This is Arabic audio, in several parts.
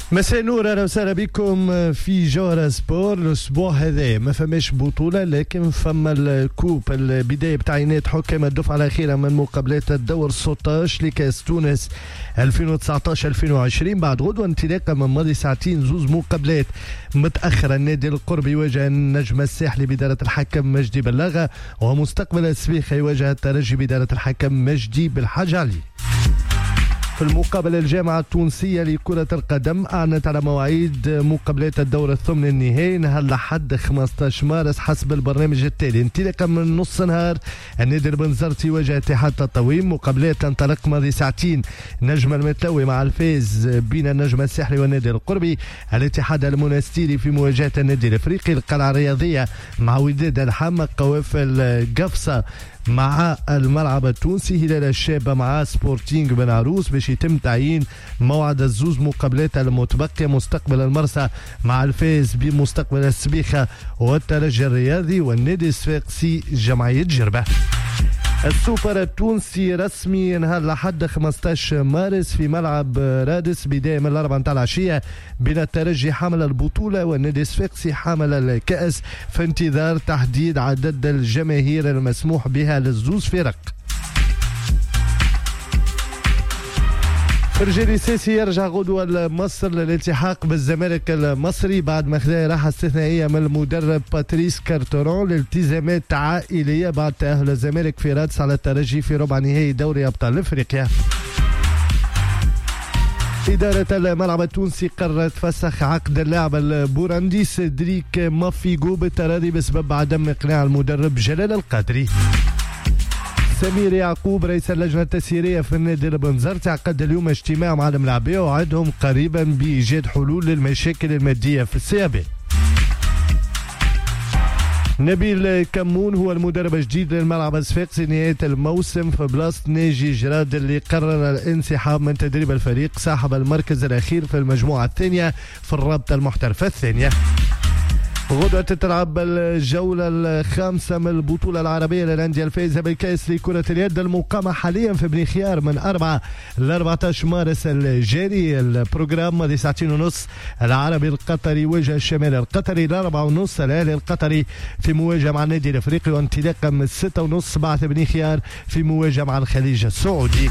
مساء النور، اهلا وسهلا بكم في جوهرة سبور. الاسبوع هذا ما فماش بطوله، لكن فما الكوب البدايه بتعيينات حكام الدفعه الاخيره من مقابلات الدور 16 لكاس تونس 2019-2020 بعد غدوه انطلاقه من ماضي ساعتين. زوز مقابلات متاخره. النادي القربي يواجه النجم الساحلي بدايه الحكم مجدي بلاغه، ومستقبل السبيخه يواجه الترجي بدايه الحكم مجدي بالحاج علي. في المقابلة الجامعة التونسية لكرة القدم أعلنت على مواعيد مقابلات الدور الثمن النهائي نهار لحد 15 مارس حسب البرنامج التالي. انطلاقا من نص نهار النادي البنزرتي يواجه اتحاد تطاوين. مقابلات تنطلق ماضي ساعتين نجم المتلوي مع الفاز بين النجم الساحلي والنادي القربي. الاتحاد المنستيري في مواجهة النادي الافريقي. القلعة الرياضية مع وداد الحامة. قوافل قفصة مع الملعب التونسي. هلال الشابة مع سبورتينغ بن عروس باش يتم تعيين موعد الزوز مقابلات المتبقية. مستقبل المرسى مع الفاز بمستقبل السبيخة والترجي الرياضي والنادي الصفاقسي جمعية جربة. السوبر التونسي رسمي نهار لحد 15 مارس في ملعب رادس بداية من 4 متاع العشية بين الترجي حامل البطولة والنادي الصفاقسي حامل الكأس في انتظار تحديد عدد الجماهير المسموح بها للزوز فرق. فرجاني ساسي يرجع غدوة لمصر للالتحاق بالزمالك المصري بعد ما خذا راحة استثنائية من المدرب باتريس كارتورون لالتزامات عائلية بعد تأهل الزمالك في رادس على الترجي في ربع نهائي دوري أبطال أفريقيا. إدارة الملعب التونسي قررت فسخ عقد اللاعب البورندي سيدريك مافيغو بالتراضي بسبب عدم إقناع المدرب جلال القادري. سمير يعقوب رئيس اللجنة التسييرية في النادي البنزرتي عقد اليوم اجتماع مع الملاعبية ووعدهم قريبا بإيجاد حلول للمشاكل المادية في السيابة. نبيل كمون هو المدرب الجديد للملعب الصفاقسي نهاية الموسم في بلاصة ناجي جراد اللي قرر الانسحاب من تدريب الفريق صاحب المركز الأخير في المجموعة الثانية في الرابطة المحترفة الثانية. غدوة تتلعب الجولة الخامسة من البطولة العربية للأندية الفائزة بالكأس لكرة اليد المقامة حاليا في بني خيار من 4 ل 14 مارس الجاري. البروجرام ماضي ساعتين ونص العربي القطري يواجه الشمال القطري. 4:30 الأهلي القطري في مواجهة مع النادي الأفريقي، وانطلاقا من 6:30 بعث بني خيار في مواجهة مع الخليج السعودي.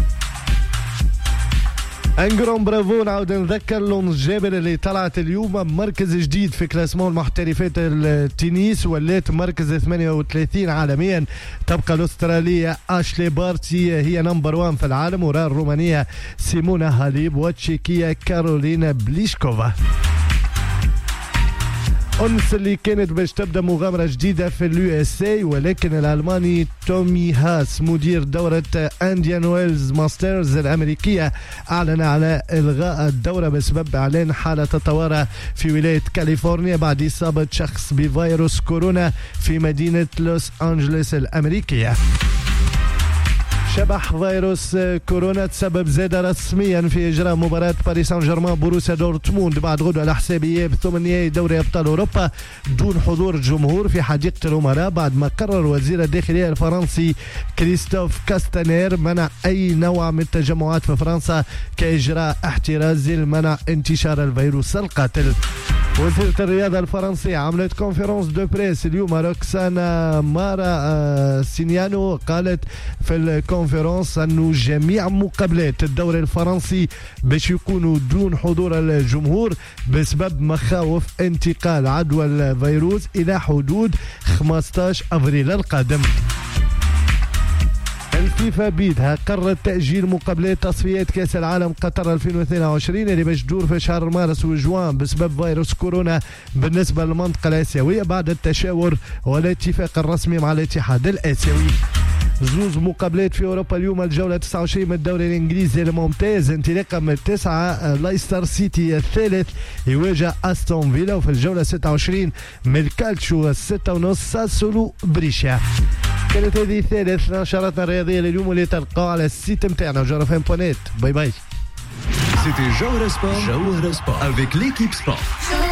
انجرون برافو. نعاود نذكر لونز جابر اللي طلعت اليوم مركز جديد في كلاسمون محترفات التنس، ولات مركز 38 عالميا. تبقى الاستراليه اشلي بارتي هي نمبر 1 في العالم، وراء الرومانيه سيمونا هاليب والتشيكيه كارولينا بليشكوفا. أنس اللي كانت باش تبدا مغامرة جديدة في اليو اس اي، ولكن الألماني تومي هاس مدير دورة انديان ويلز ماسترز الأمريكية أعلن على إلغاء الدورة بسبب إعلان حالة طوارئ في ولاية كاليفورنيا بعد إصابة شخص بفيروس كورونا في مدينة لوس أنجلوس الأمريكية. شبح فيروس كورونا تسبب زادة رسميا في إجراء مباراة باريس سان جيرمان بوروسيا دورتموند بعد غدوة على حساب إياب ثمن نهائي دوري أبطال أوروبا دون حضور جمهور في حديقة الأمراء، بعد ما قرر وزير الداخلية الفرنسي كريستوف كاستانير منع أي نوع من التجمعات في فرنسا كإجراء احترازي لمنع انتشار الفيروس القاتل. وزيرة الرياضة الفرنسية عملت كونفرنس دو بريس اليوم. روكسانا مارا سينيانو قالت في الكونفرنس أنه جميع مقابلات الدوري الفرنسي باش يكونوا دون حضور الجمهور بسبب مخاوف انتقال عدوى الفيروس إلى حدود 15 أفريل القادم. الفيفا بيدها قررت تأجيل مقابلات تصفيات كأس العالم قطر 2022 اللي باش تدور في شهر مارس وجوان بسبب فيروس كورونا بالنسبة للمنطقة الآسيوية بعد التشاور والاتفاق الرسمي مع الاتحاد الآسيوي. زوز مقابلات في أوروبا اليوم. الجولة 29 من الدوري الإنجليزي الممتاز انطلاقا من 9 لايستر سيتي الثالث يواجه أستون فيلا، وفي الجولة 26 من الكالتشو 6:30 ساسولو بريشا. كانت هذه ثالث نشراتنا الرياضية لليوم اللي تلقاها على السيت متاعنا جوهرة.net. باي باي. C'était Joël Sport avec l'équipe sport.